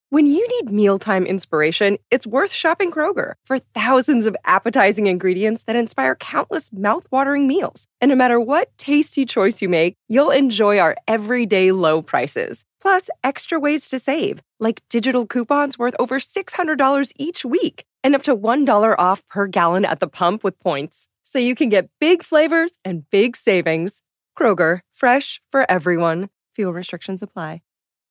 When you need mealtime inspiration, it's worth shopping Kroger for thousands of appetizing ingredients that inspire countless mouth-watering meals. And no matter what tasty choice you make, you'll enjoy our everyday low prices. Plus, extra ways to save, like digital coupons worth over $600 each week and up to $1 off per gallon at the pump with points. So you can get big flavors and big savings. Kroger, fresh for everyone. Fuel restrictions apply.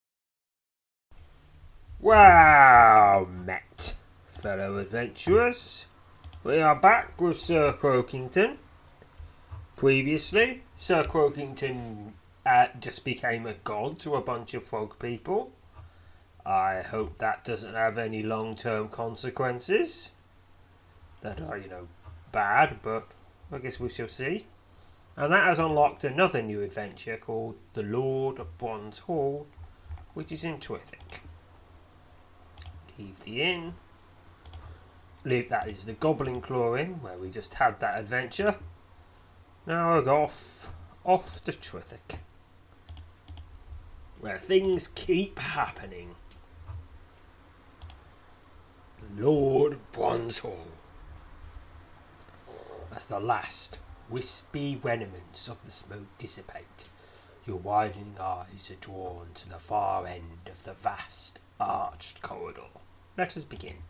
Wow, met, fellow adventurers. We are back with Sir Croakington. Previously, Sir Croakington just became a god to a bunch of frog people. I hope that doesn't have any long-term consequences that are, bad, but I guess we shall see. And that has unlocked another new adventure called The Lord of Bronze Hall, which is in Twithick. Leave the inn. That is the Goblin Claw Inn, where we just had that adventure. Now we'll go off to Twithick, where things keep happening. Lord of Bronze Hall. As the last wispy remnants of the smoke dissipate, your widening eyes are drawn to the far end of the vast arched corridor. Let us begin.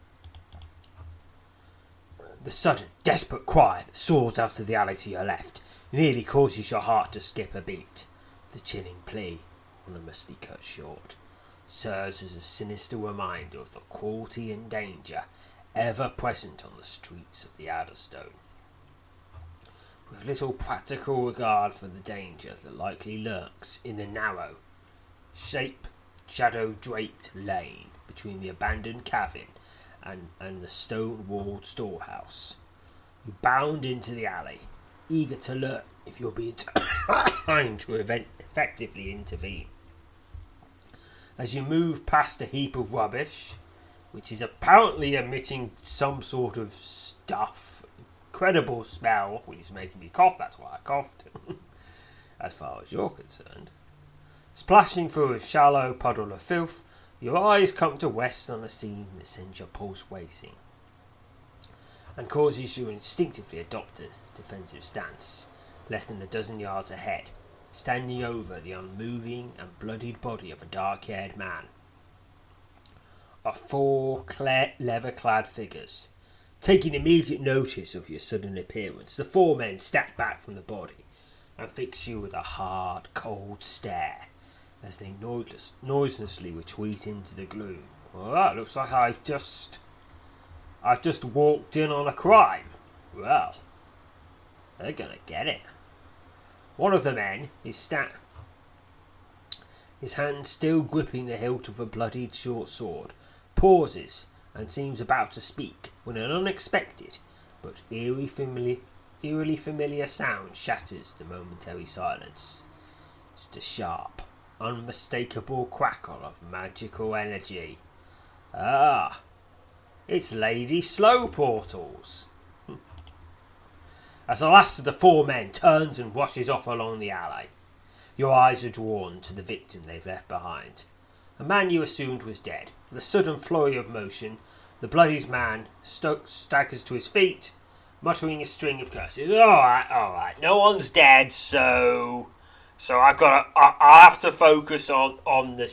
The sudden, desperate cry that soars out of the alley to your left nearly causes your heart to skip a beat. The chilling plea, ominously cut short, serves as a sinister reminder of the cruelty and danger ever present on the streets of the Adderstone. With little practical regard for the danger that likely lurks in the narrow, shadow-draped lane between the abandoned cabin and the stone-walled storehouse, you bound into the alley, eager to learn if you'll be time to effectively intervene. As you move past a heap of rubbish, which is apparently emitting some sort of stuff, incredible smell, which is making me cough, that's why I coughed, as far as you're concerned. Splashing through a shallow puddle of filth, your eyes come to rest on a scene that sends your pulse racing and causes you to instinctively adopt a defensive stance, less than a dozen yards ahead, standing over the unmoving and bloodied body of a dark-haired man. Are four leather-clad figures. Taking immediate notice of your sudden appearance, the four men step back from the body and fix you with a hard, cold stare as they noiselessly retreat into the gloom. Well, that looks like I've just walked in on a crime. Well, they're gonna get it. One of the men, his hand still gripping the hilt of a bloodied short sword, pauses and seems about to speak when an unexpected but eerily familiar sound shatters the momentary silence. It's a sharp, unmistakable crackle of magical energy. Ah, it's Lady Slowportals. As the last of the four men turns and rushes off along the alley, your eyes are drawn to the victim they've left behind. A man you assumed was dead. With a sudden flurry of motion, the bloodied man staggers to his feet, muttering a string of curses. All right, no one's dead, so I have to focus on the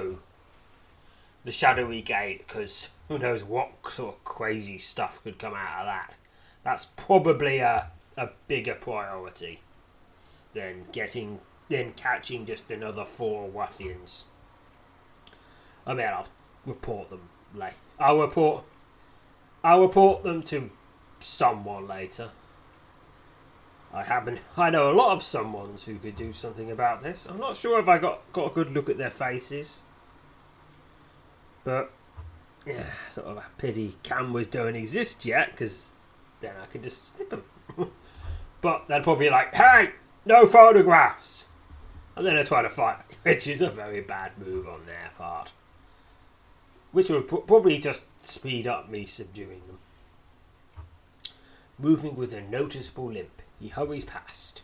shadowy gate, because who knows what sort of crazy stuff could come out of that. That's probably a bigger priority than catching just another four ruffians. I mean, I'll report them later. I'll report them to someone later. I know a lot of someones who could do something about this. I'm not sure if I got a good look at their faces. But, yeah, sort of a pity cameras don't exist yet, because then I could just snip them. But they'd probably be like, hey, no photographs! And then they'd try to fight me, which is a very bad move on their part. Which would probably just speed up me subduing them. Moving with a noticeable limp, he hurries past,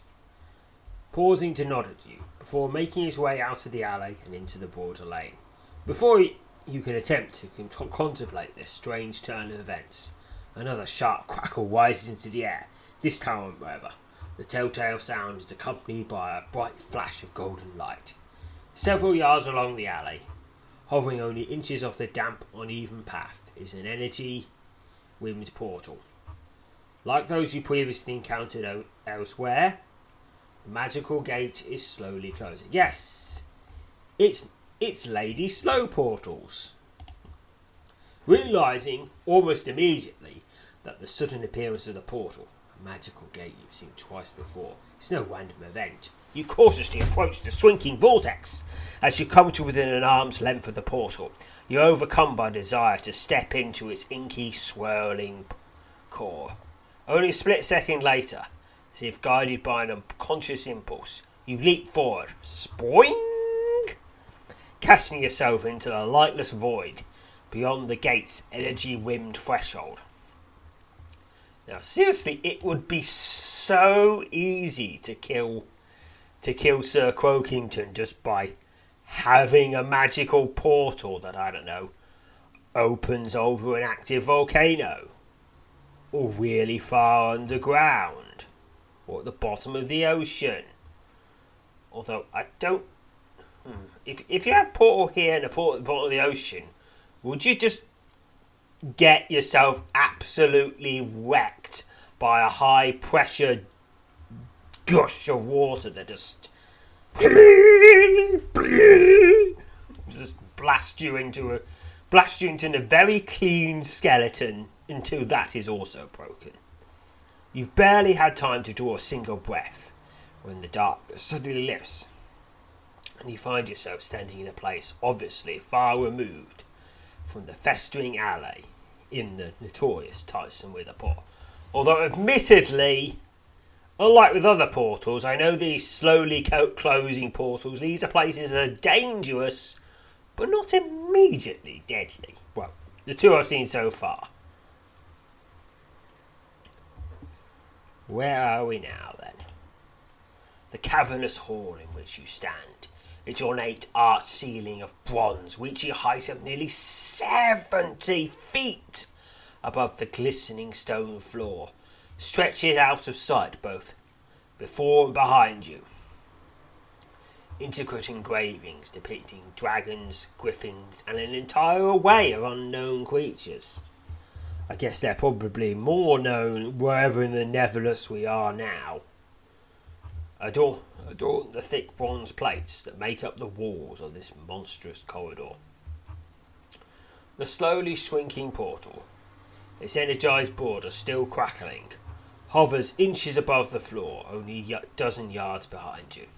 pausing to nod at you, before making his way out of the alley and into the broader lane. Before You can attempt to contemplate this strange turn of events. Another sharp crackle rises into the air. This time, however, the telltale sound is accompanied by a bright flash of golden light. Several yards along the alley, hovering only inches off the damp, uneven path, is an energy-rimmed portal. Like those you previously encountered elsewhere, the magical gate is slowly closing. Yes, it's Lady Slow portals. Realising almost immediately that the sudden appearance of the portal, a magical gate you've seen twice before, is no random event, you cautiously approach the shrinking vortex. As you come to within an arm's length of the portal, you're overcome by desire to step into its inky, swirling core. Only a split second later, as if guided by an unconscious impulse, you leap forward, spoing, casting yourself into the lightless void beyond the gate's energy-rimmed threshold. Now, seriously, it would be so easy to kill Sir Croakington just by having a magical portal that, I don't know, opens over an active volcano, or really far underground, or at the bottom of the ocean. Although I don't. If you have a portal here and a portal at the bottom of the ocean, would you just get yourself absolutely wrecked by a high pressure gush of water that just blast you into a very clean skeleton until that is also broken? You've barely had time to draw a single breath when the darkness suddenly lifts and you find yourself standing in a place obviously far removed from the festering alley in the notorious Tyson Wither Pot. Although admittedly, unlike with other portals, I know these slowly closing portals, these are places that are dangerous but not immediately deadly. Well, the two I've seen so far. Where are we now then? The cavernous hall in which you stand, its ornate arched ceiling of bronze reaching a height of nearly 70 feet above the glistening stone floor, stretches out of sight both before and behind you. Intricate engravings depicting dragons, griffins, and an entire array of unknown creatures. I guess they're probably more known wherever in the Netherlands we are now. Adorn the thick bronze plates that make up the walls of this monstrous corridor. The slowly shrinking portal, its energised border still crackling, hovers inches above the floor, only a dozen yards behind you.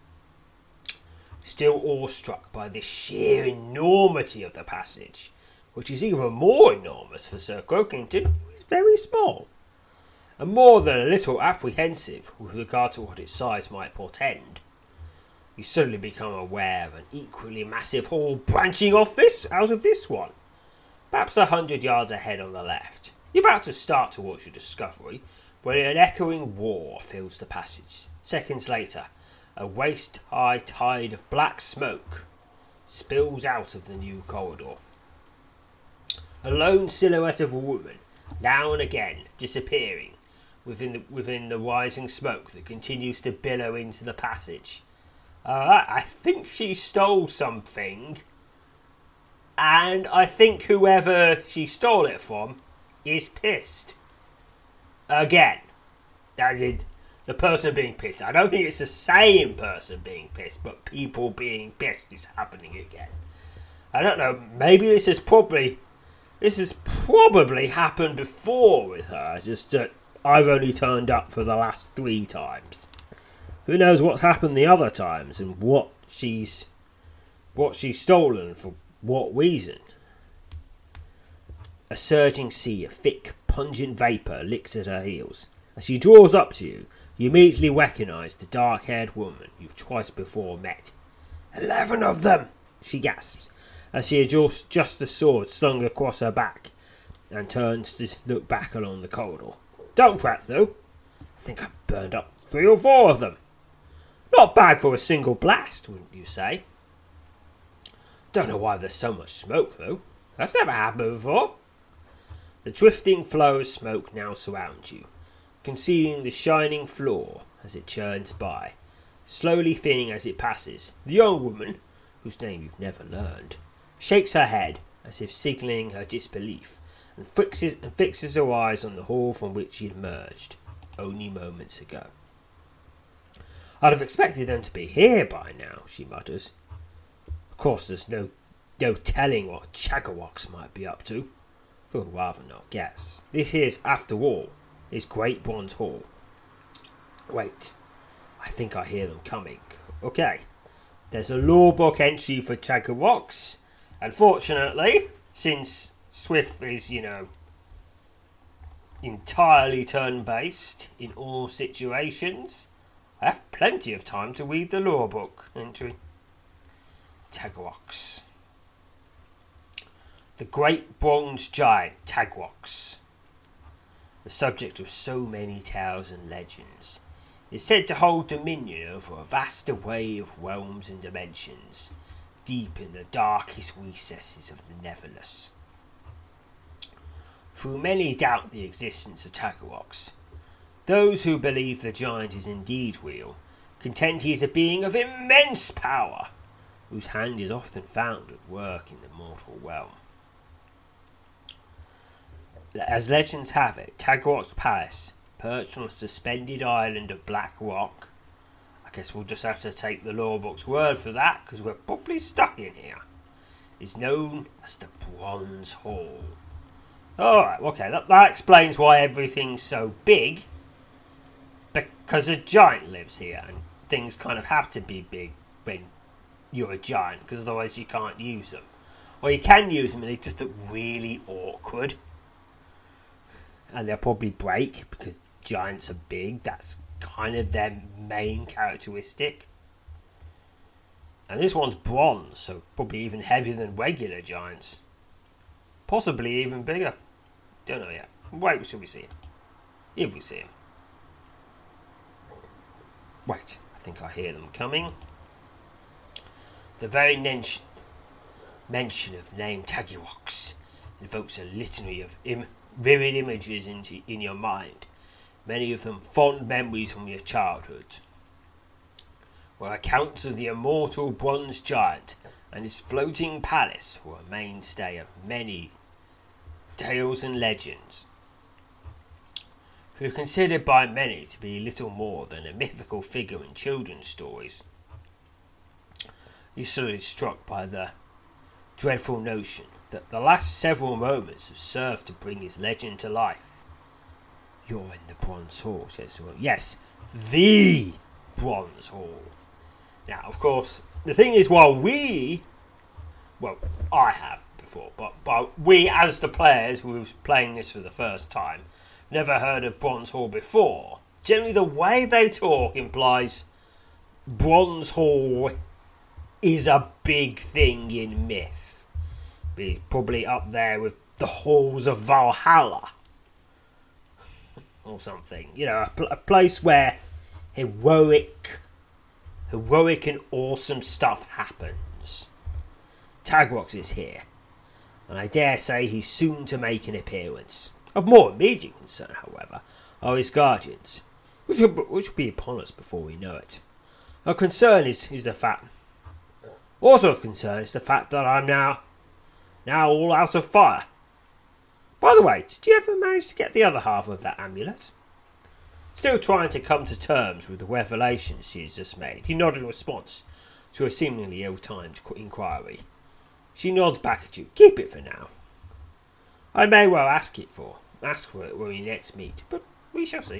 Still awestruck by the sheer enormity of the passage, which is even more enormous for Sir Croakington, who is very small, and more than a little apprehensive with regard to what its size might portend, you suddenly become aware of an equally massive hall branching off out of this one, perhaps 100 yards ahead on the left. You're about to start towards your discovery when an echoing roar fills the passage. Seconds later, a waist-high tide of black smoke spills out of the new corridor. A lone silhouette of a woman, now and again disappearing within the rising smoke that continues to billow into the passage. I think she stole something, and I think whoever she stole it from is pissed. Again. As in, the person being pissed. I don't think it's the same person being pissed, but people being pissed is happening again. I don't know, maybe this has probably happened before with her. It's just that I've only turned up for the last 3 times. Who knows what's happened the other times and what she's stolen for what reason. A surging sea of thick, pungent vapour licks at her heels. As she draws up to you, you immediately recognise the dark-haired woman you've twice before met. 11 of them! She gasps, as she adjusts just the sword slung across her back and turns to look back along the corridor. Don't fret, though. I think I burned up 3 or 4 of them. Not bad for a single blast, wouldn't you say? Don't know why there's so much smoke, though. That's never happened before. The drifting flow of smoke now surrounds you, concealing the shining floor as it churns by, slowly thinning as it passes. The young woman, whose name you've never learned, shakes her head as if signalling her disbelief, and fixes her eyes on the hall from which she had emerged only moments ago. I'd have expected them to be here by now, she mutters. Of course, there's no telling what Chagawoks might be up to. Thought I'd rather not guess. This here's, after all, is Great Bronze Hall. Wait, I think I hear them coming. Okay, there's a law book entry for Chagawoks. Unfortunately, since Swift is, entirely turn-based in all situations, I have plenty of time to read the law book entry. Chagawoks. The great bronze giant Chagawoks, the subject of so many tales and legends, is said to hold dominion over a vast array of realms and dimensions, deep in the darkest recesses of the Neverless. Though many doubt the existence of Chagawoks, those who believe the giant is indeed real contend he is a being of immense power, whose hand is often found at work in the mortal realm. As legends have it, Chagawoks Palace, perched on a suspended island of black rock, I guess we'll just have to take the law book's word for that, because we're probably stuck in here, is known as the Bronze Hall. Alright, okay, that explains why everything's so big, because a giant lives here, and things kind of have to be big when you're a giant, because otherwise you can't use them. Or you can use them and they just look really awkward. And they'll probably break because giants are big. That's kind of their main characteristic. And this one's bronze, so probably even heavier than regular giants. Possibly even bigger. Don't know yet. Wait till we see him. If we see him. Wait, I think I hear them coming. The very mention of the name Chagawoks invokes a litany of vivid images in your mind, many of them fond memories from your childhood, where accounts of the immortal bronze giant and his floating palace were a mainstay of many tales and legends, who are considered by many to be little more than a mythical figure in children's stories. Yusuf is struck by the dreadful notion that the last several moments have served to bring his legend to life. You're in the Bronze Hall, says well, yes, the Bronze Hall. Now, of course, the thing is, I have before, but we as the players who was playing this for the first time, never heard of Bronze Hall before. Generally, the way they talk implies Bronze Hall is a big thing in myth. Be probably up there with the halls of Valhalla or something. A place where heroic and awesome stuff happens. Chagawoks is here, and I dare say he's soon to make an appearance. Of more immediate concern, however, are his guardians, which will be upon us before we know it. Our concern is the fact. Also of concern is the fact that I'm now all out of fire. By the way, did you ever manage to get the other half of that amulet? Still trying to come to terms with the revelations she has just made, you nod in response to a seemingly ill-timed inquiry. She nods back at you. Keep it for now. I may well ask for it when we next meet, but we shall see.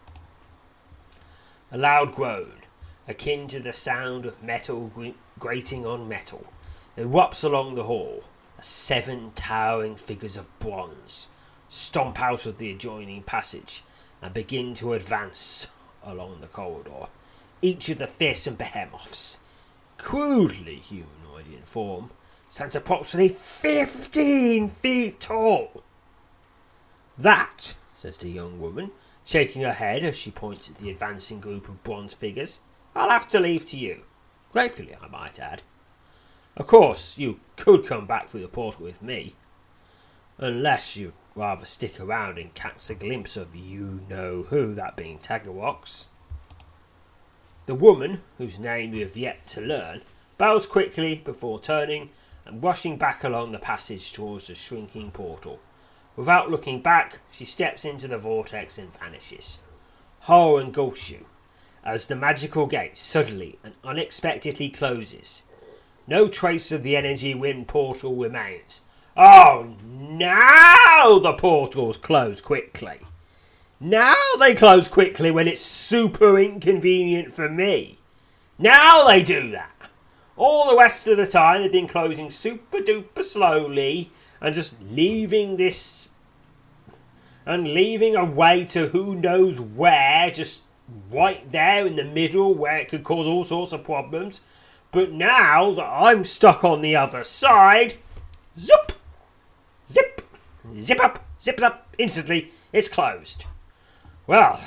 A loud groan, akin to the sound of metal grating on metal, erupts along the hall. 7 towering figures of bronze stomp out of the adjoining passage and begin to advance along the corridor. Each of the fearsome behemoths, crudely humanoid in form, stands approximately 15 feet tall. That, says the young woman, shaking her head as she points at the advancing group of bronze figures, I'll have to leave to you. Gratefully, I might add. Of course, you could come back through the portal with me, unless you'd rather stick around and catch a glimpse of you-know-who, that being Tagawox. The woman, whose name we have yet to learn, bows quickly before turning and rushing back along the passage towards the shrinking portal. Without looking back, she steps into the vortex and vanishes. Horror engulfs you as the magical gate suddenly and unexpectedly closes. No trace of the energy wind portal remains. Oh, now the portals close quickly. Now they close quickly when it's super inconvenient for me. Now they do that. All the rest of the time they've been closing super duper slowly and just leaving this and leaving a way to who knows where, just right there in the middle where it could cause all sorts of problems. But now that I'm stuck on the other side, zip, zip, zip up, zips up, instantly it's closed. Well,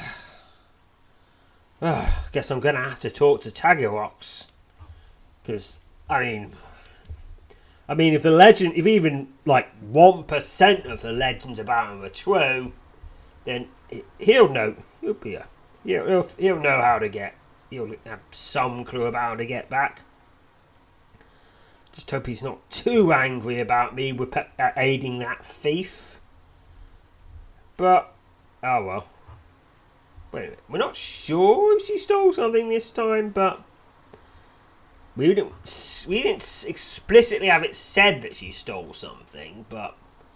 guess I'm going to have to talk to Tagawox. Because, I mean, if even like 1% of the legends about him are true, then he'll know he'll have some clue about how to get back. Just hope he's not too angry about me with aiding that thief. But, oh well. Wait a minute, we're not sure if she stole something this time, but we didn't explicitly have it said that she stole something, but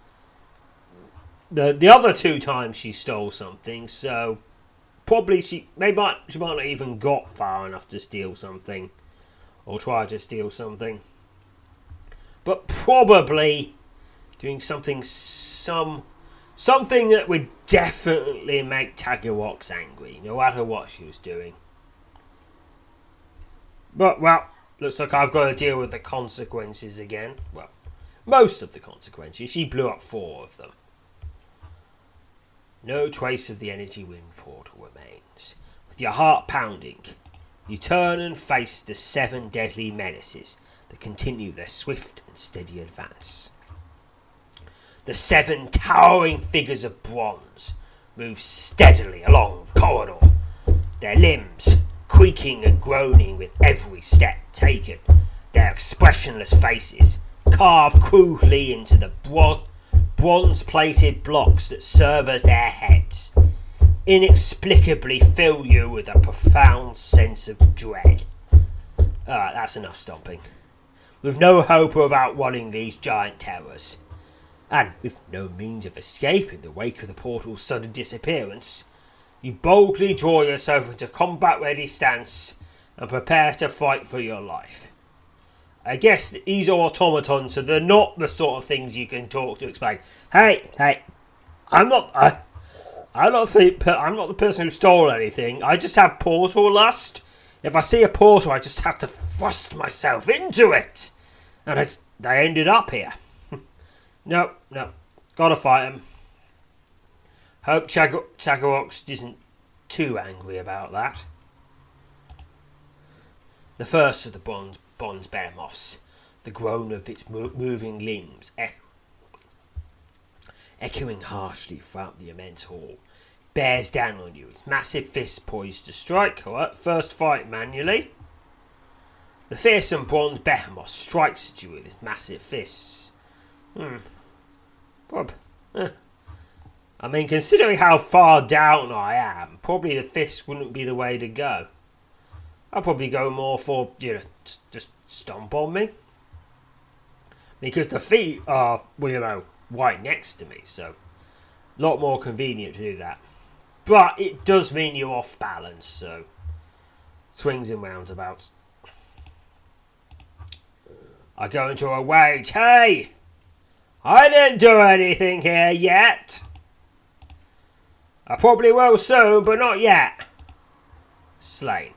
the other 2 times she stole something, so probably she might not even got far enough to steal something or try to steal something, but probably doing something that would definitely make Tagawox angry, no matter what she was doing. But, well, looks like I've got to deal with the consequences again. Well, most of the consequences. She blew up 4 of them. No trace of the energy wind portal remains. With your heart pounding, you turn and face the 7 deadly menaces that continue their swift and steady advance. The 7 towering figures of bronze move steadily along the corridor, their limbs creaking and groaning with every step taken, their expressionless faces carved crudely into the bronze-plated blocks that serve as their heads, inexplicably fill you with a profound sense of dread. Alright, that's enough stomping. With no hope of outrunning these giant terrors, and with no means of escape in the wake of the portal's sudden disappearance, you boldly draw yourself into combat-ready stance and prepare to fight for your life. I guess these are automatons, so they're not the sort of things you can talk to explain. Hey, I'm not the person who stole anything. I just have portal lust. If I see a portal, I just have to thrust myself into it, and I ended up here. No, gotta fight him. Hope Tagawox isn't too angry about that. The first of the bronze behemoths, the groan of its moving limbs echoing harshly throughout the immense hall, bears down on you, its massive fist poised to strike. Alright, first fight manually. The fearsome bronze behemoth strikes at you with its massive fists. I mean, considering how far down I am, probably the fist wouldn't be the way to go. I'll probably go more for, just stomp on me. Because the feet are, right next to me, so a lot more convenient to do that. But it does mean you're off balance, so swings and roundabouts. I go into a rage. Hey! I didn't do anything here yet. I probably will soon, but not yet. Slain.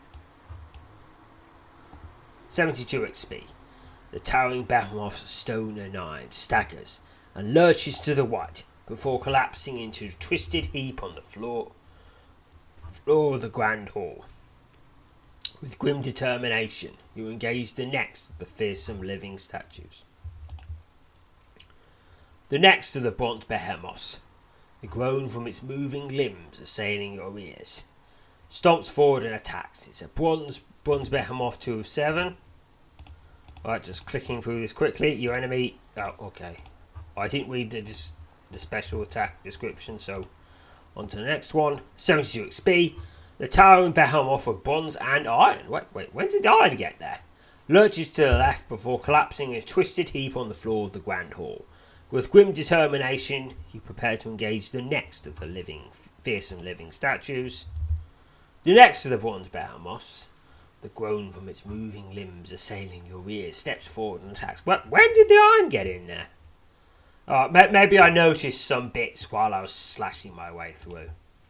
72 XP. The towering behemoth of stone and iron staggers and lurches to the right before collapsing into a twisted heap on the floor of the grand hall. With grim determination, you engage the next of the fearsome living statues. The next of the bronze behemoths, the groan from its moving limbs assailing your ears, stomps forward and attacks. It's a bronze behemoth 2 of 7. Alright, just clicking through this quickly. Your enemy... Oh, okay. I didn't read the special attack description, so on to the next one. 72 XP. The towering behemoth of bronze and iron. Wait, when did iron get there? Lurches to the left before collapsing in a twisted heap on the floor of the Grand Hall. With grim determination, you prepare to engage the next of the fearsome living statues. The next of the bronze behemoths, the groan from its moving limbs assailing your ears, steps forward and attacks. Well, when did the iron get in there? Maybe I noticed some bits while I was slashing my way through.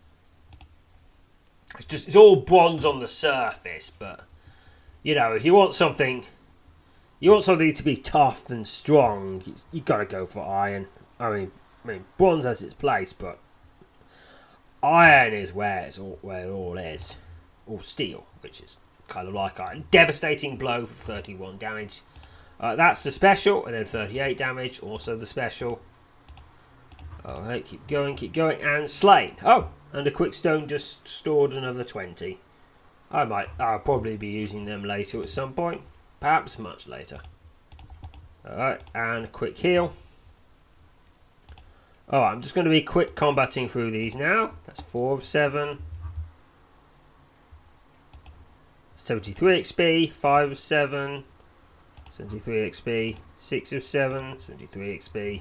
It's all bronze on the surface, but if you want something to be tough and strong, you got to go for iron. I mean, bronze has its place, but iron is where it all is. Or steel, which is kind of like iron. Devastating blow for 31 damage. That's the special, and then 38 damage, also the special. Alright, keep going, and slain. Oh, and a quick stone just stored another 20. I'll probably be using them later at some point. Perhaps much later. Alright, and a quick heal. I'm just going to be quick combating through these now. That's 4 of 7. 73 XP, 5 of 7. 73 XP, 6 of 7, 73 XP.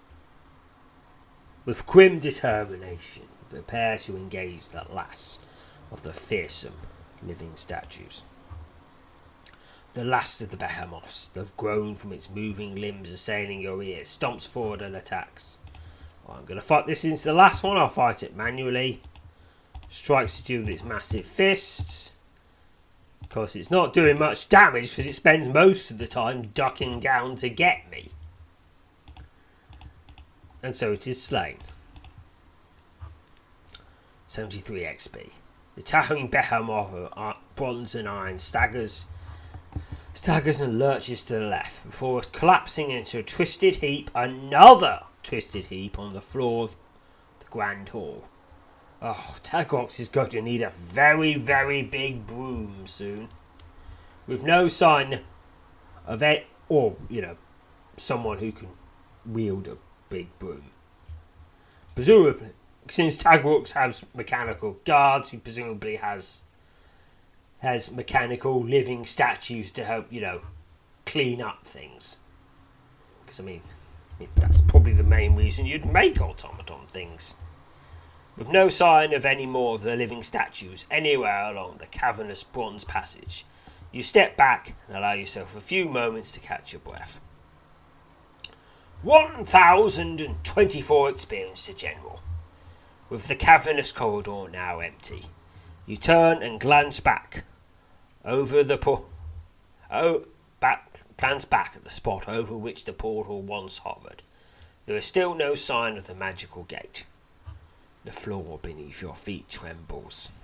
With grim determination, prepare to engage the last of the fearsome living statues. The last of the behemoths, the groan from its moving limbs assailing your ears, stomps forward and attacks. I'm going to fight this into the last one. I'll fight it manually. Strikes to do with its massive fists. Of course, it's not doing much damage because it spends most of the time ducking down to get me. And so it is slain. 73 XP. The towering behemoth of bronze and iron staggers and lurches to the left before collapsing into a twisted heap, another twisted heap on the floor of the Grand Hall. Tagrox is going to need a very, very big broom soon. With no sign of it, or, someone who can wield a big broom. Presumably, since Tagrox has mechanical guards, he presumably has mechanical living statues to help, clean up things. Because, that's probably the main reason you'd make automaton things. With no sign of any more of the living statues anywhere along the cavernous bronze passage, you step back and allow yourself a few moments to catch your breath. 1,024 experience to General. With the cavernous corridor now empty, you turn and glance back over the glance back at the spot over which the portal once hovered. There is still no sign of the magical gate. The floor beneath your feet trembles.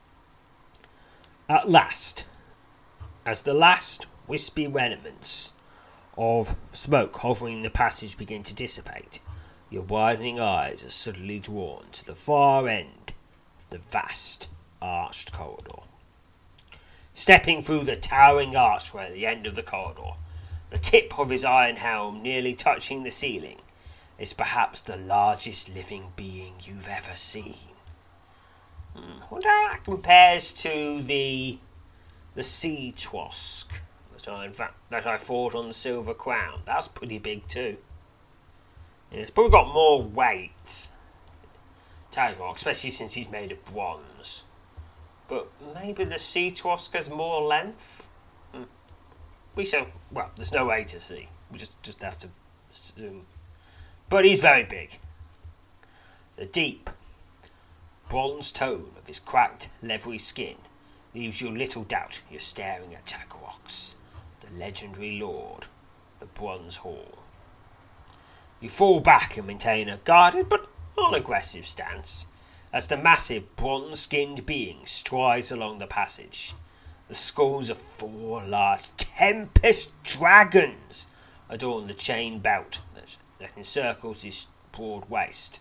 At last, as the last wispy remnants of smoke hovering in the passage begin to dissipate, your widening eyes are suddenly drawn to the far end of the vast arched corridor. Stepping through the towering archway at the end of the corridor, the tip of his iron helm nearly touching the ceiling, is perhaps the largest living being you've ever seen. I wonder how that compares to the sea twosk that I fought on the Silver Crown. That's pretty big too. Yeah, it's probably got more weight, Tagrox, especially since he's made of bronze. But maybe the sea twosk has more length? There's no way to see. We just have to assume. But he's very big. The deep, bronze tone of his cracked, leathery skin leaves you little doubt you're staring at Tagrox, the legendary lord, the Bronze Hall. You fall back and maintain a guarded but non-aggressive stance as the massive bronze-skinned being strides along the passage, The skulls of 4 large tempest dragons adorn the chain belt that encircles his broad waist.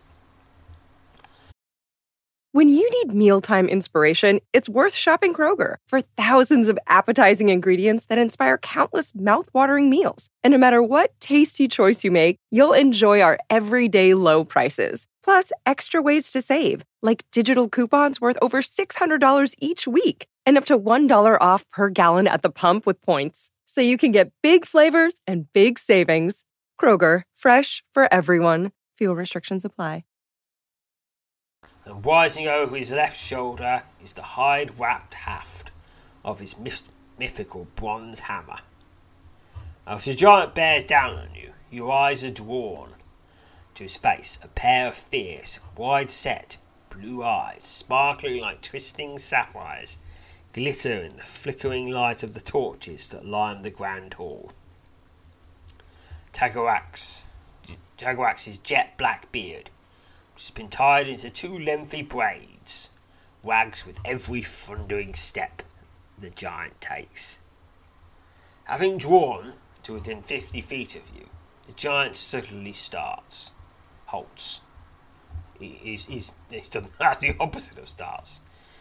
When you need mealtime inspiration, it's worth shopping Kroger for thousands of appetizing ingredients that inspire countless mouth-watering meals. And no matter what tasty choice you make, you'll enjoy our everyday low prices. Plus, extra ways to save, like digital coupons worth over $600 each week and up to $1 off per gallon at the pump with points. So you can get big flavors and big savings. Kroger, fresh for everyone. Fuel restrictions apply. And rising over his left shoulder is the hide-wrapped haft of his mythical bronze hammer. As the giant bears down on you, your eyes are drawn to his face, a pair of fierce, wide-set, blue eyes, sparkling like twisting sapphires, glitter in the flickering light of the torches that line the grand hall. Tagorax's jet-black beard has been tied into 2 lengthy braids, wags with every thundering step the giant takes. Having drawn to within 50 feet of you, the giant suddenly halts. That's the opposite of starts.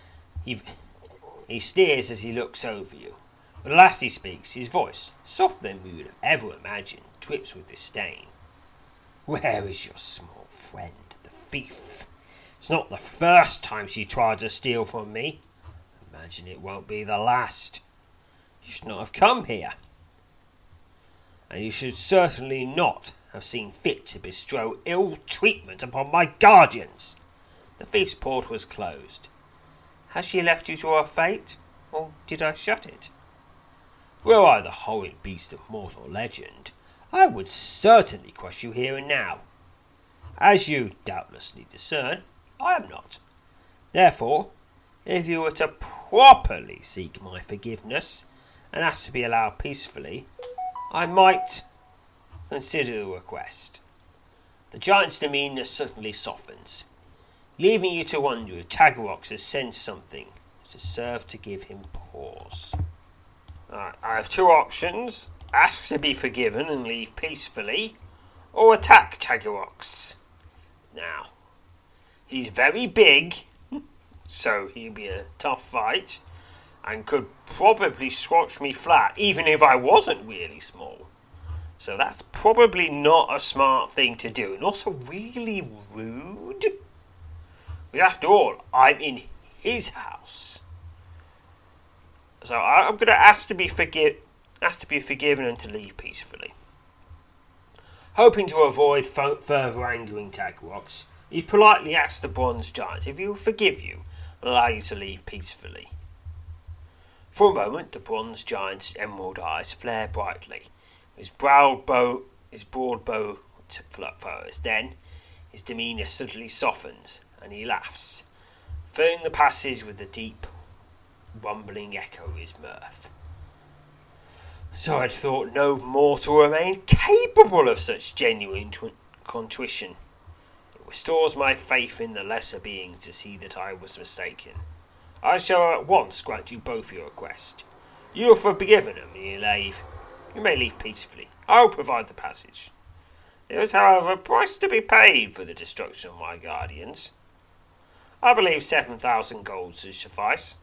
He stares as he looks over you. But last he speaks, his voice, softer than we would have ever imagined, drips with disdain. Where is your small friend, the thief? It's not the first time she tried to steal from me. Imagine it won't be the last. You should not have come here. And you should certainly not have seen fit to bestow ill treatment upon my guardians. The thief's port was closed. Has she left you to her fate, or did I shut it? Were I the horrid beast of mortal legend, I would certainly crush you here and now. As you doubtlessly discern, I am not. Therefore, if you were to properly seek my forgiveness, and ask to be allowed peacefully, I might consider the request. The giant's demeanour suddenly softens, leaving you to wonder if Tagorax has sensed something to serve to give him pause. I have 2 options. Ask to be forgiven and leave peacefully, or attack Tagorax. Now, he's very big, so he'll be a tough fight, and could probably squash me flat, even if I wasn't really small. So that's probably not a smart thing to do, and also really rude. Because after all, I'm in his house. So I'm going to ask to be forgiven and to leave peacefully. Hoping to avoid further angering Tagorax, he politely asks the bronze giant if he will forgive you and allow you to leave peacefully. For a moment, the bronze giant's emerald eyes flare brightly. His broad bow furrows. Then, his demeanour suddenly softens, and he laughs, filling the passage with the deep, rumbling echo of his mirth. So I'd thought no mortal remained capable of such genuine contrition. It restores my faith in the lesser beings to see that I was mistaken. I shall at once grant you both your request. You are forgiven and you may leave peacefully. I will provide the passage. There is, however, a price to be paid for the destruction of my guardians. I believe 7,000 gold should suffice.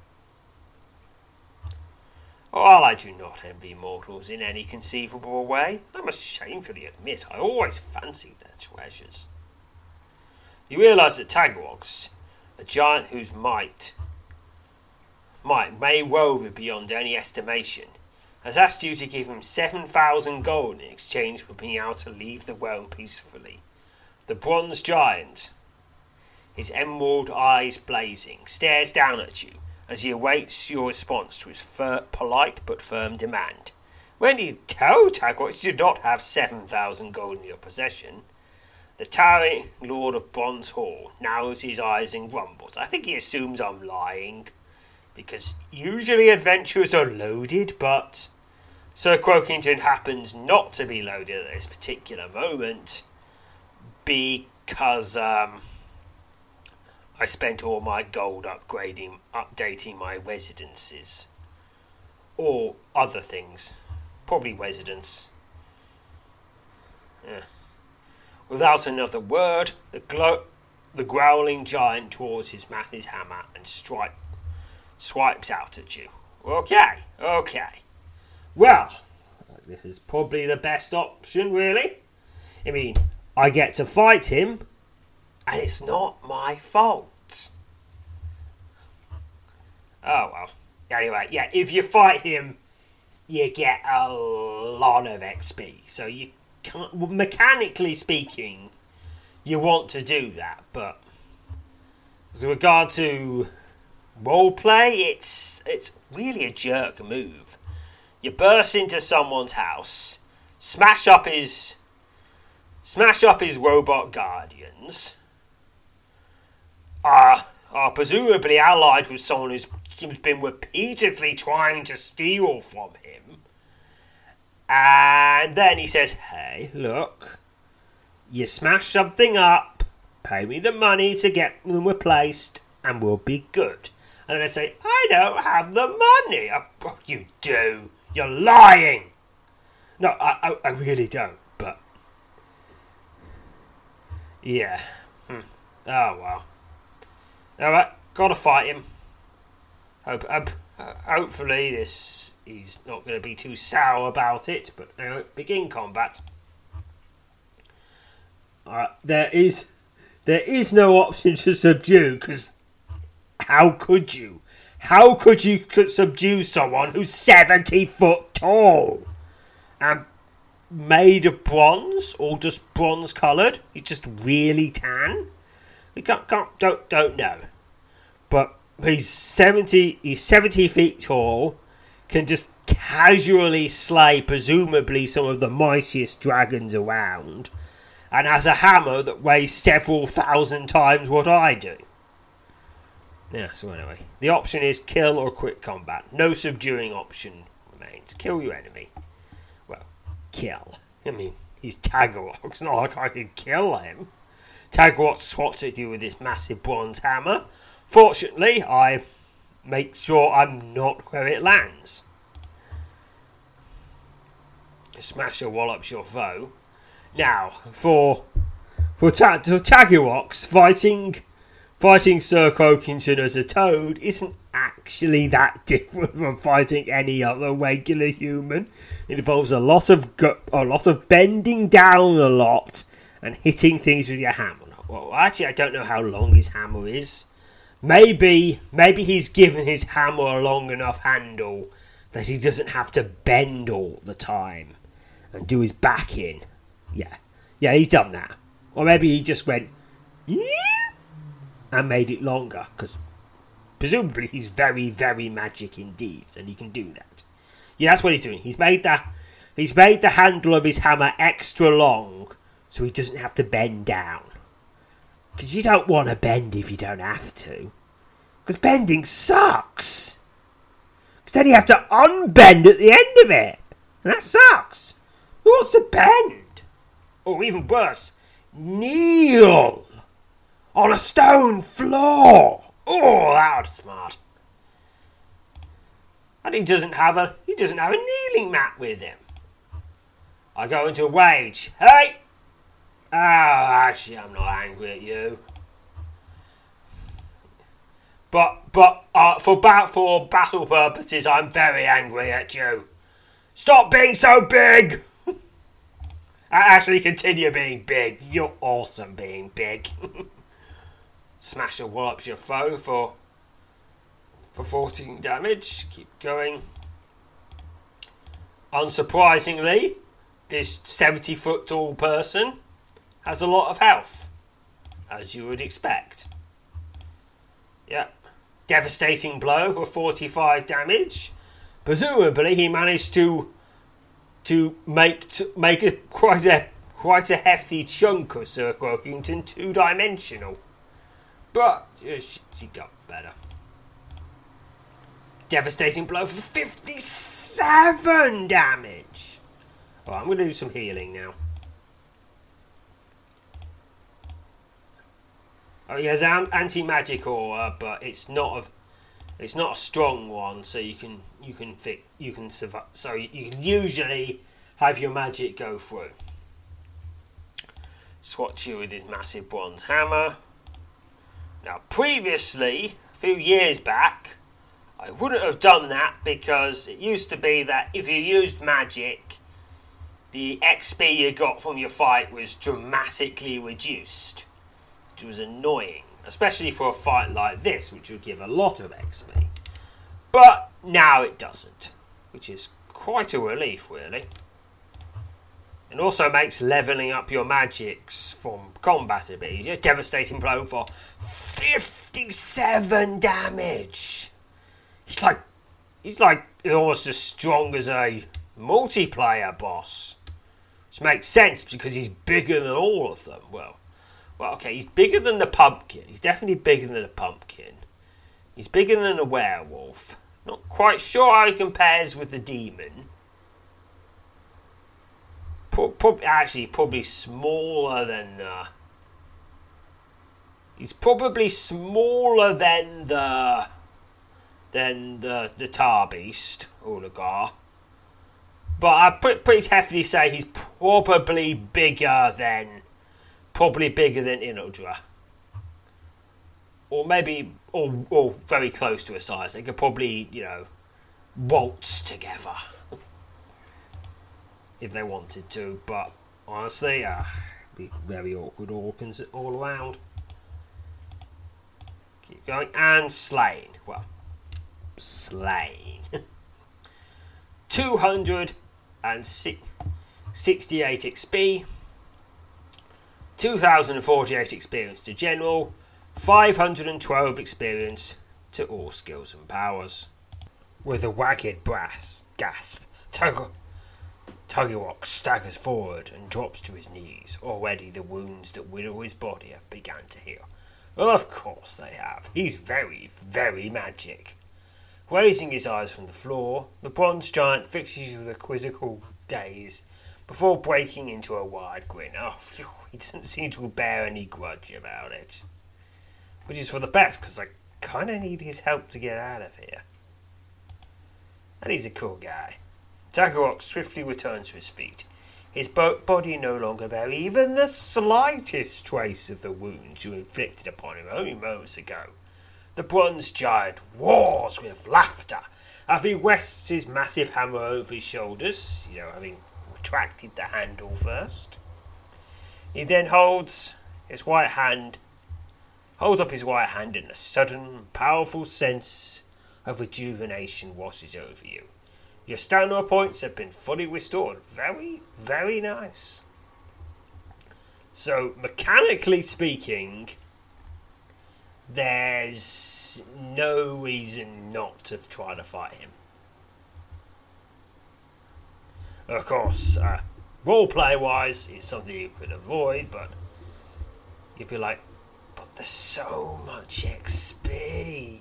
While I do not envy mortals in any conceivable way, I must shamefully admit I always fancied their treasures. You realise that Tagorax, a giant whose might may well be beyond any estimation, has asked you to give him 7,000 gold in exchange for being able to leave the realm peacefully. The bronze giant, his emerald eyes blazing, stares down at you as he awaits your response to his polite but firm demand. When you tell Tagorax you do not have 7,000 gold in your possession, the towering lord of Bronze Hall narrows his eyes and grumbles. I think he assumes I'm lying, because usually adventurers are loaded, but Sir Croakington happens not to be loaded at this particular moment because I spent all my gold updating my residences. or other things. Probably residents. Yeah. Without another word, the growling giant draws his massive hammer and swipes out at you. Okay. Well, this is probably the best option, really. I mean, I get to fight him, and it's not my fault. Oh, well. Anyway, yeah, if you fight him, you get a lot of XP. So you can't, mechanically speaking, you want to do that. But with regard to roleplay, it's really a jerk move. You burst into someone's house, smash up his robot guardians, are presumably allied with someone who's been repeatedly trying to steal from him, and then he says, hey, look, you smash something up, pay me the money to get them replaced, and we'll be good. And then I say, I don't have the money. Oh, you do. You're lying. No, I really don't, but yeah. Oh, well. Alright, gotta fight him. Hopefully he's not going to be too sour about it, but anyway, begin combat. There is no option to subdue, because how could you? How could you subdue someone who's 70 foot tall and made of bronze, or just bronze coloured? He's just really tan. We don't know, but he's 70 feet tall, can just casually slay presumably some of the mightiest dragons around, and has a hammer that weighs several thousand times what I do. Yeah, so anyway, the option is kill or quick combat. No subduing option remains. Kill your enemy. Well, kill. I mean, he's Tagarok. It's not like I can kill him. Tagarok swats at you with his massive bronze hammer. Fortunately, I make sure I'm not where it lands. Smasher wallops your foe. Now, for Tagarok's fighting Sir Croakington as a toad isn't actually that different from fighting any other regular human. It involves a lot of bending down a lot and hitting things with your hammer. Well, actually, I don't know how long his hammer is. Maybe he's given his hammer a long enough handle that he doesn't have to bend all the time and do his back in. Yeah, he's done that. Or maybe he just went and made it longer, because presumably he's very, very magic indeed, and he can do that. Yeah, that's what he's doing. He's made the handle of his hammer extra long, so he doesn't have to bend down. Because you don't want to bend if you don't have to. Because bending sucks. Because then you have to unbend at the end of it, and that sucks. Who wants to bend? Or even worse, kneel on a stone floor. Oh, that was smart. And he doesn't have a kneeling mat with him. I go into a rage. Hey! Oh, actually, I'm not angry at you. But for battle purposes, I'm very angry at you. Stop being so big! Actually, continue being big. You're awesome being big. Smasher wallops your foe for 14 damage. Keep going. Unsurprisingly, this 70 foot tall person has a lot of health, as you would expect. Yeah. Devastating blow for 45 damage. Presumably he managed to make quite a hefty chunk of Sir Croakington two-dimensional. But she got better. Devastating blow for 57 damage. Alright, I'm going to do some healing now. Oh, he has anti-magic aura, but it's not It's not a strong one, so you can survive. So you can usually have your magic go through. Swats you with his massive bronze hammer. Now, previously, a few years back, I wouldn't have done that because it used to be that if you used magic, the XP you got from your fight was dramatically reduced, which was annoying, especially for a fight like this, which would give a lot of XP. But now it doesn't, which is quite a relief, really. It also makes levelling up your magics from combat a bit easier. Devastating blow for 57 damage. He's like almost as strong as a multiplayer boss. Which makes sense because he's bigger than all of them. Well, okay, he's bigger than the pumpkin. He's definitely bigger than the pumpkin. He's bigger than the werewolf. Not quite sure how he compares with the demon. Probably smaller than he's probably smaller than the Tar Beast Oligar. But I'd pretty heavily say he's probably bigger than Inodra. Or maybe or very close to a size. They could probably, waltz together. If they wanted to, but honestly, it'd be very awkward all around. Keep going. And slain. Well, slain. 268 XP. 2048 experience to general. 512 experience to all skills and powers. With a wagged gasp, Tuggyrox staggers forward and drops to his knees. Already the wounds that whittle his body have begun to heal. Well, of course they have. He's very, very magic. Raising his eyes from the floor, the bronze giant fixes you with a quizzical gaze before breaking into a wide grin. Oh, phew, he doesn't seem to bear any grudge about it. Which is for the best, because I kind of need his help to get out of here. And he's a cool guy. Tuggyrox swiftly returns to his feet. His body no longer bears even the slightest trace of the wounds you inflicted upon him only moments ago. The bronze giant roars with laughter as he rests his massive hammer over his shoulders, having retracted the handle first. He then holds up his right hand and a sudden, powerful sense of rejuvenation washes over you. Your stamina points have been fully restored. Very, very nice. So, mechanically speaking, there's no reason not to try to fight him. Of course, roleplay-wise, it's something you could avoid, but you'd be like, but there's so much XP.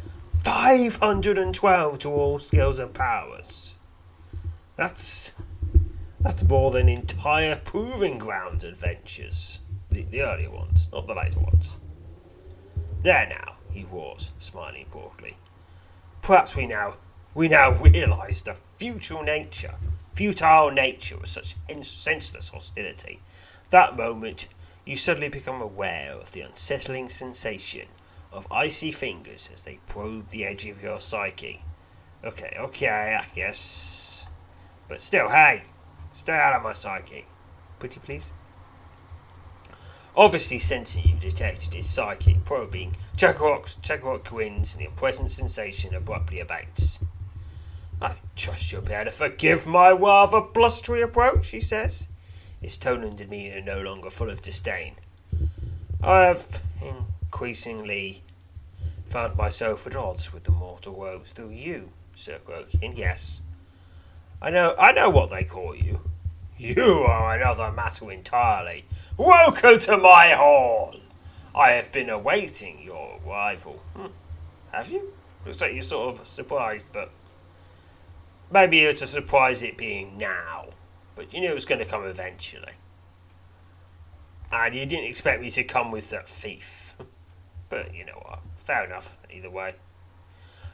512 to all skills and powers. That's more than entire Proving Ground adventures. The earlier ones, not the later ones. There now, he roars, smiling broadly. Perhaps we now realise the futile nature of such senseless hostility. That moment, you suddenly become aware of the unsettling sensation of icy fingers as they probe the edge of your psyche. Okay, I guess. But still, hey, stay out of my psyche. Pretty please? Obviously sensing you've detected his psychic probing, Tuggyrox grins and the unpleasant sensation abruptly abates. I trust you'll be able to forgive my rather blustery approach, he says, his tone and demeanour no longer full of disdain. I have increasingly found myself at odds with the mortal woes through you, Sir Crokin, yes. I know what they call you. You are another matter entirely. Welcome to my hall! I have been awaiting your arrival. Have you? Looks like you're sort of surprised, but maybe you're to surprise it being now. But you knew it was going to come eventually. And you didn't expect me to come with that thief. But you know what, fair enough, either way.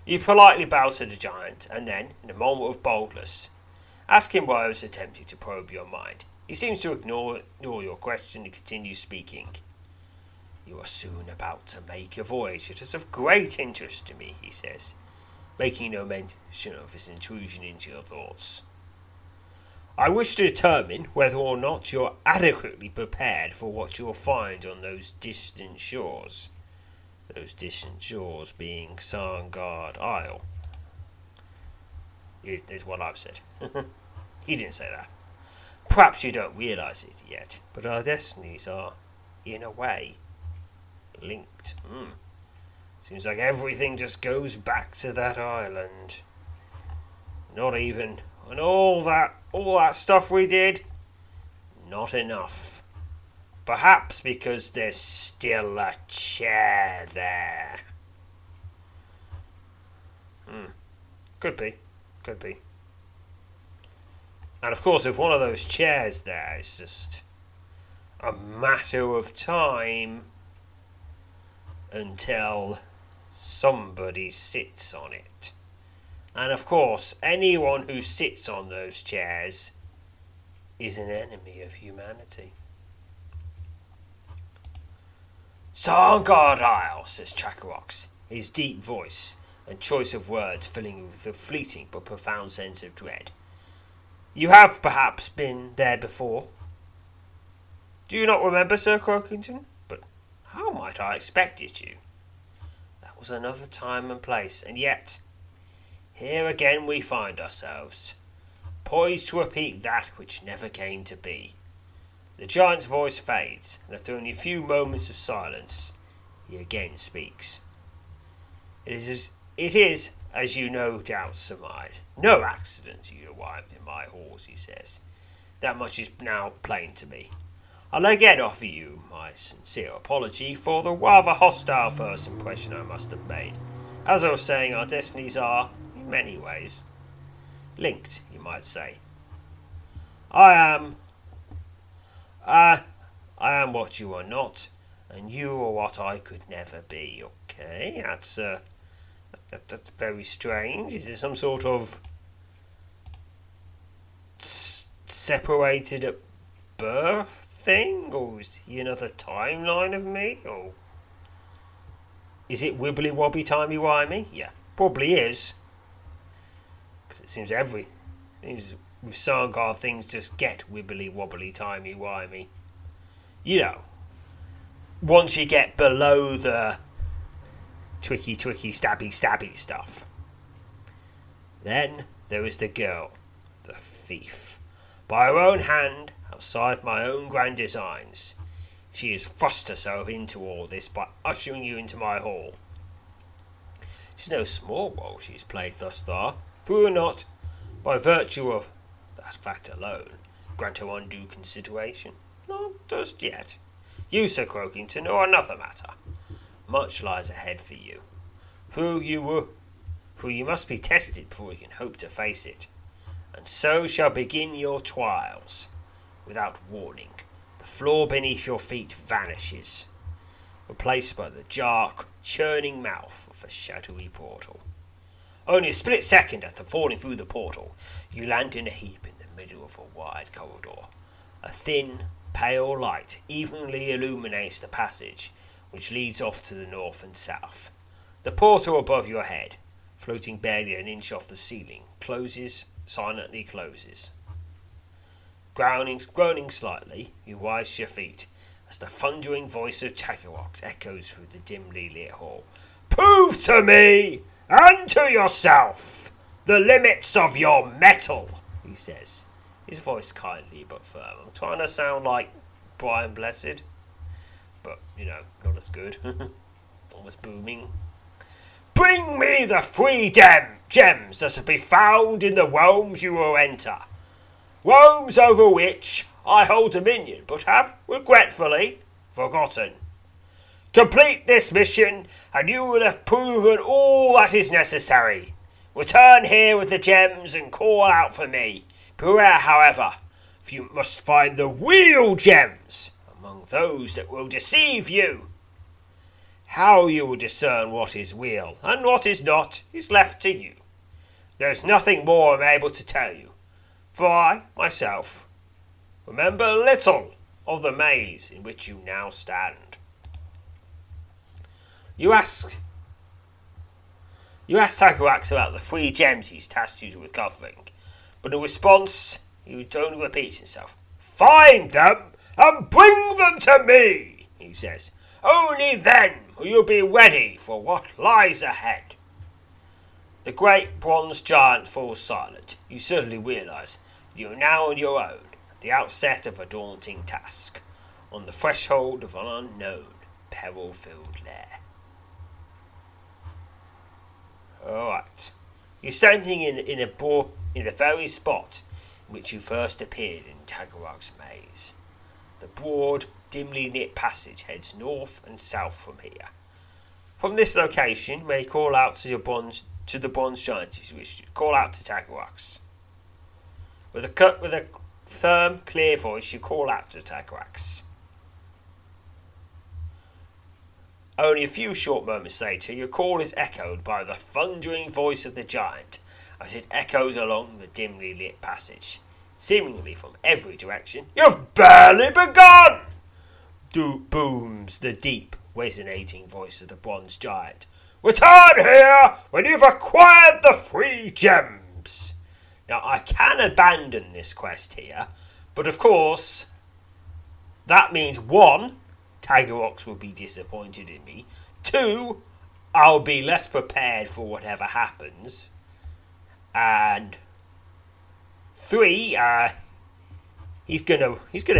You politely bow to the giant, and then, in a moment of boldness, ask him why I was attempting to probe your mind. He seems to ignore your question and continues speaking. You are soon about to make a voyage that is of great interest to me, he says, making no mention of his intrusion into your thoughts. I wish to determine whether or not you're adequately prepared for what you'll find on those distant shores. Those distant shores being Sarngard Isle. Is what I've said. He didn't say that. Perhaps you don't realise it yet, but our destinies are, in a way, linked. Seems like everything just goes back to that island. Not even, and all that stuff we did, not enough. Perhaps because there's still a chair there. Could be. And of course, if one of those chairs there is just a matter of time until somebody sits on it. And of course, anyone who sits on those chairs is an enemy of humanity. Sarngard Isle, says Chakarox, his deep voice and choice of words filling with a fleeting but profound sense of dread. You have perhaps been there before. Do you not remember, Sir Croakington? But how might I expected you? That was another time and place, and yet here again we find ourselves, poised to repeat that which never came to be. The giant's voice fades, and after only a few moments of silence, he again speaks. It is, as you no doubt surmise, no accident you arrived in my halls, he says. That much is now plain to me. I'll again offer you my sincere apology for the rather hostile first impression I must have made. As I was saying, our destinies are, in many ways, linked, you might say. I am what you are not, and you are what I could never be. Okay, that's very strange. Is it some sort of separated at birth thing, or is he another timeline of me, or is it wibbly wobbly timey wimey? Yeah, probably is. Because it seems with Sarngard things just get wibbly wobbly timey wimey. You know, once you get below the twicky stabby stuff. Then there is the girl, the thief. By her own hand, outside my own grand designs, she has thrust herself into all this by ushering you into my hall. It's no small role she's played thus far, who not, by virtue of that fact alone, grant her undue consideration. Not just yet. You, Sir Croakington, know another matter. Much lies ahead for you. For you must be tested before you can hope to face it. And so shall begin your trials. Without warning, the floor beneath your feet vanishes, replaced by the dark, churning mouth of a shadowy portal. Only a split second after falling through the portal, you land in a heap in the middle of a wide corridor. A thin, pale light evenly illuminates the passage, which leads off to the north and south. The portal above your head, floating barely an inch off the ceiling, silently closes. Groaning slightly, you rise to your feet as the thundering voice of Chakarox echoes through the dimly lit hall. Prove to me and to yourself the limits of your mettle, he says, his voice kindly but firm. I'm trying to sound like Brian Blessed, but, not as good. Almost booming. Bring me the 3 gems that will be found in the realms you will enter. Realms over which I hold dominion, but have, regretfully, forgotten. Complete this mission, and you will have proven all that is necessary. Return here with the gems and call out for me. Beware, however, for you must find the real gems among those that will deceive you. How you will discern what is real and what is not is left to you. There is nothing more I am able to tell you, for I, myself, remember little of the maze in which you now stand. You ask Tagorax about the 3 gems he's tasked you with covering, but in response, he only repeats himself. Find them and bring them to me, he says. Only then will you be ready for what lies ahead. The great bronze giant falls silent. You suddenly realise that you are now on your own, at the outset of a daunting task, on the threshold of an unknown, peril-filled lair. Alright. You're standing in the very spot in which you first appeared in Tagorax's maze. The broad, dimly lit passage heads north and south from here. From this location, you may call out to the bronze giant if you wish to. Call out to Tagorax. With a firm, clear voice, you call out to Tagorax. Only a few short moments later, your call is echoed by the thundering voice of the giant as it echoes along the dimly lit passage, seemingly from every direction. You've barely begun! Booms the deep, resonating voice of the bronze giant. Return here when you've acquired the 3 gems. Now, I can abandon this quest here, but of course, that means 1, Tagorax will be disappointed in me. 2, I'll be less prepared for whatever happens. And 3, he's gonna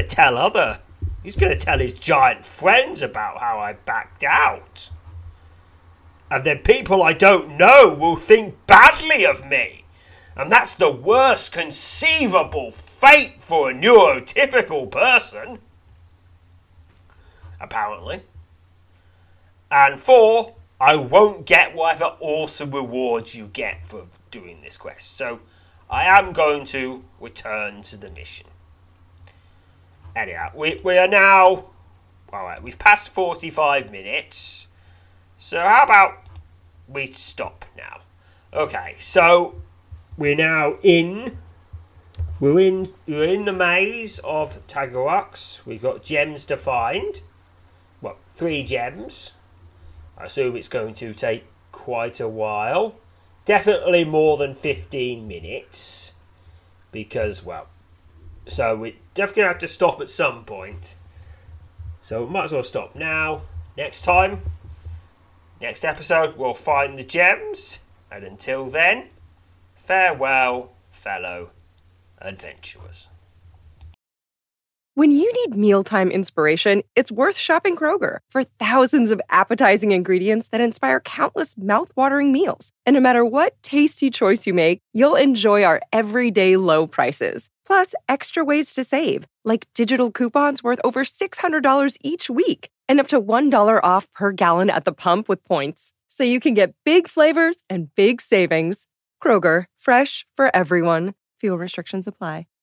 tell his giant friends about how I backed out. And then people I don't know will think badly of me. And that's the worst conceivable fate for a neurotypical person. Apparently. And 4, I won't get whatever awesome rewards you get for doing this quest. So I am going to return to the mission. Anyhow, we are now... Alright, we've passed 45 minutes. So how about we stop now? Okay, so we're now in... We're in the maze of Tagorax. We've got gems to find. Well, 3 gems. I assume it's going to take quite a while. Definitely more than 15 minutes. Because, well... So we're definitely going to have to stop at some point. So we might as well stop now. Next time, next episode, we'll find the gems. And until then, farewell, fellow adventurers. When you need mealtime inspiration, it's worth shopping Kroger for thousands of appetizing ingredients that inspire countless mouth-watering meals. And no matter what tasty choice you make, you'll enjoy our everyday low prices. Plus, extra ways to save, like digital coupons worth over $600 each week and up to $1 off per gallon at the pump with points. So you can get big flavors and big savings. Kroger, fresh for everyone. Fuel restrictions apply.